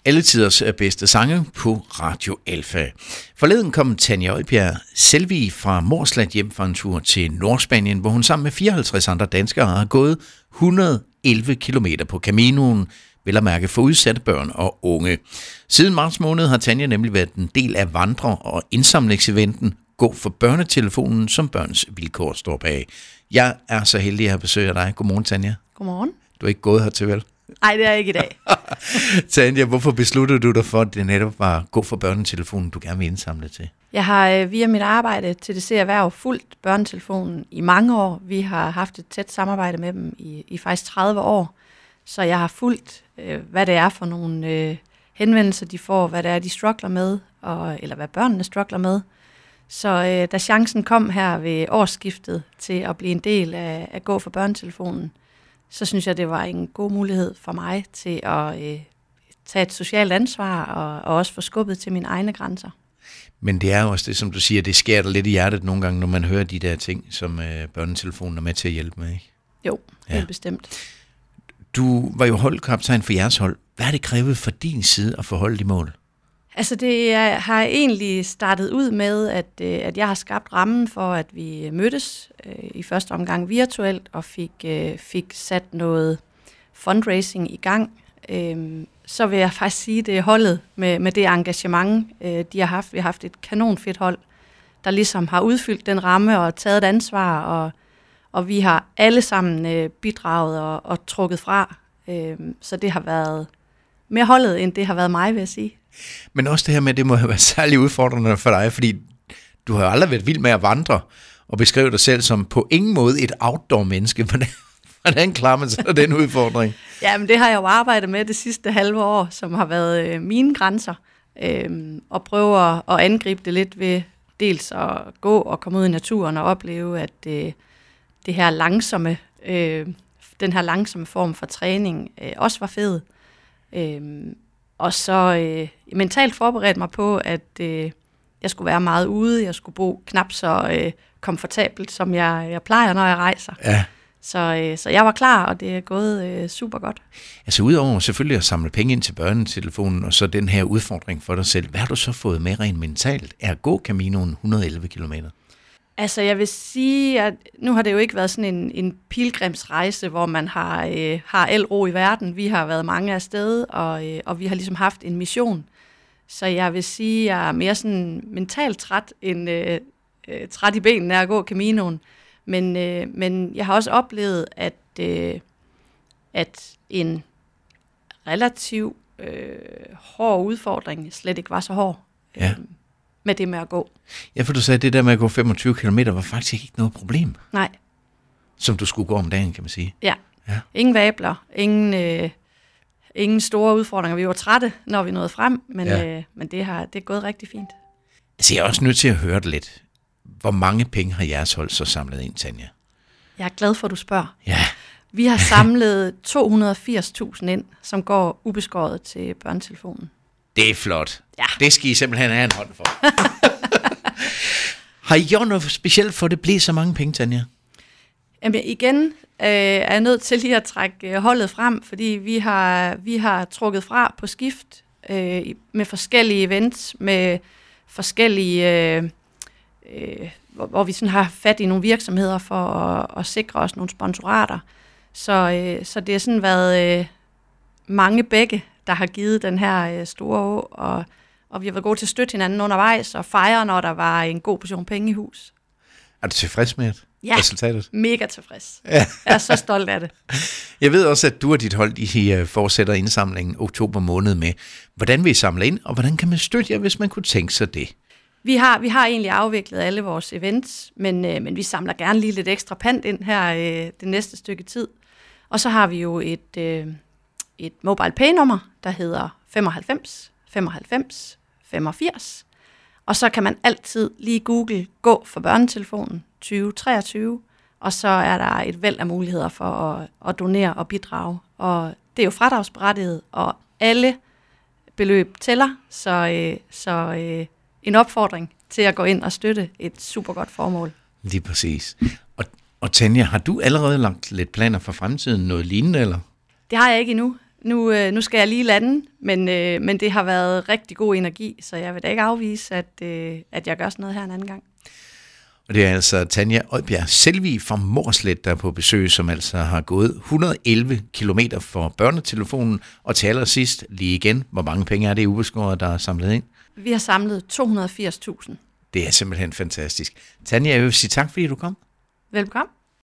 Alle tiders bedste sange på Radio Alfa. Forleden kom Tanja Oddbjerg Selvig fra Mårslet hjem fra en tur til Nordspanien, hvor hun sammen med 54 andre danskere har gået 111 kilometer på Caminoen, vel at mærke for udsatte børn og unge. Siden marts måned har Tanja nemlig været en del af vandre- og indsamlingseventen Gå for børnetelefonen, som Børns Vilkår står bag. Jeg er så heldig at have besøg af dig. Godmorgen, Tanja. Godmorgen. Du er ikke gået hertil, vel? Nej, det er jeg ikke i dag. Tanja, hvorfor besluttede du dig for, at det netop var Gå for børnetelefonen, du gerne vil indsamle til? Jeg har via mit arbejde til TDC Erhverv fulgt børnetelefonen i mange år. Vi har haft et tæt samarbejde med dem i faktisk 30 år. Så jeg har fulgt, hvad det er for nogle henvendelser, de får, hvad det er, de struggler med, eller hvad børnene struggler med. Så da chancen kom her ved årsskiftet til at blive en del af Gå for børnetelefonen, så synes jeg, det var en god mulighed for mig til at tage et socialt ansvar og også få skubbet til mine egne grænser. Men det er jo også det, som du siger, det skærer dig lidt i hjertet nogle gange, når man hører de der ting, som børnetelefonen er med til at hjælpe med, ikke? Jo, helt bestemt. Du var jo holdkaptajn for jeres hold. Hvad har det krævet for din side at forholde de mål? Altså det har egentlig startet ud med, at jeg har skabt rammen for, at vi mødtes i første omgang virtuelt og fik sat noget fundraising i gang. Så vil jeg faktisk sige, det er holdet med det engagement, de har haft. Vi har haft et kanonfedt hold, der ligesom har udfyldt den ramme og taget et ansvar, og vi har alle sammen bidraget og trukket fra. Så det har været mere holdet, end det har været mig, vil jeg sige. Men også det her med, det må have været særlig udfordrende for dig, fordi du har jo aldrig været vild med at vandre, og beskrive dig selv som på ingen måde et outdoor-menneske. Hvordan klarer man så den udfordring? Jamen det har jeg jo arbejdet med det sidste halve år, som har været mine grænser, og prøve at angribe det lidt ved dels at gå og komme ud i naturen og opleve, at det her langsomme, den her langsomme form for træning også var fed. Og så mentalt forberedt mig på, at jeg skulle være meget ude, jeg skulle bo knap så komfortabelt, som jeg plejer, når jeg rejser. Ja. Så jeg var klar, og det er gået super godt. Altså udover selvfølgelig at samle penge ind til børnetelefonen, og så den her udfordring for dig selv, hvad har du så fået med rent mentalt af at gå Caminoen 111 kilometer? Altså jeg vil sige, at nu har det jo ikke været sådan en pilgrimsrejse, hvor man har al ro i verden. Vi har været mange af sted, og vi har ligesom haft en mission. Så jeg vil sige, at jeg er mere sådan mentalt træt end træt i benene af at gå Caminoen. Men jeg har også oplevet, at en relativ hård udfordring slet ikke var så hård. Ja. Med det med at gå. Ja, for du sagde, at det der med at gå 25 kilometer var faktisk ikke noget problem. Nej. Som du skulle gå om dagen, kan man sige. Ja. Ingen vabler, ingen store udfordringer. Vi var trætte, når vi nåede frem, men det er gået rigtig fint. Altså, jeg er også nødt til at høre det lidt. Hvor mange penge har jeres hold så samlet ind, Tanja? Jeg er glad for, at du spørger. Ja. Vi har samlet 280.000 ind, som går ubeskåret til børnetelefonen. Det er flot. Ja. Det skal I simpelthen have en hånd for. Har I gjort noget specielt for, at det bliver så mange penge, Tanja? Jamen igen er jeg nødt til lige at trække holdet frem, fordi vi har trukket fra på skift med forskellige events, med forskellige, hvor vi sådan har fat i nogle virksomheder for at sikre os nogle sponsorater. Så det har sådan været mange begge, der har givet den her store å, og vi har været gode til at støtte hinanden undervejs og fejre, når der var en god portion penge i hus. Er du tilfreds med resultatet? Ja, mega tilfreds. Ja. Jeg er så stolt af det. Jeg ved også, at du og dit hold I fortsætter indsamlingen oktober måned med. Hvordan vil I samle ind, og hvordan kan man støtte jer, hvis man kunne tænke sig det? Vi har egentlig afviklet alle vores events, men vi samler gerne lige lidt ekstra pant ind her det næste stykke tid. Og så har vi jo et mobile pay-nummer, der hedder 95 95 85. Og så kan man altid lige google Gå for børnetelefonen 2023, og så er der et væld af muligheder for at donere og bidrage. Og det er jo fradragsberettiget, og alle beløb tæller, så en opfordring til at gå ind og støtte et super godt formål. Lige præcis. Og Tanja, har du allerede lagt lidt planer for fremtiden, noget lignende, eller? Det har jeg ikke endnu. Nu skal jeg lige lande, men det har været rigtig god energi, så jeg vil da ikke afvise, at jeg gør sådan noget her en anden gang. Og det er altså Tanja Odbjerg Selvig fra Mårslet, der er på besøg, som altså har gået 111 kilometer for børnetelefonen. Og til allersidst lige igen, hvor mange penge er det i ubeskåret, der er samlet ind? Vi har samlet 280.000. Det er simpelthen fantastisk. Tanja, jeg vil sige tak, fordi du kom. Velkommen.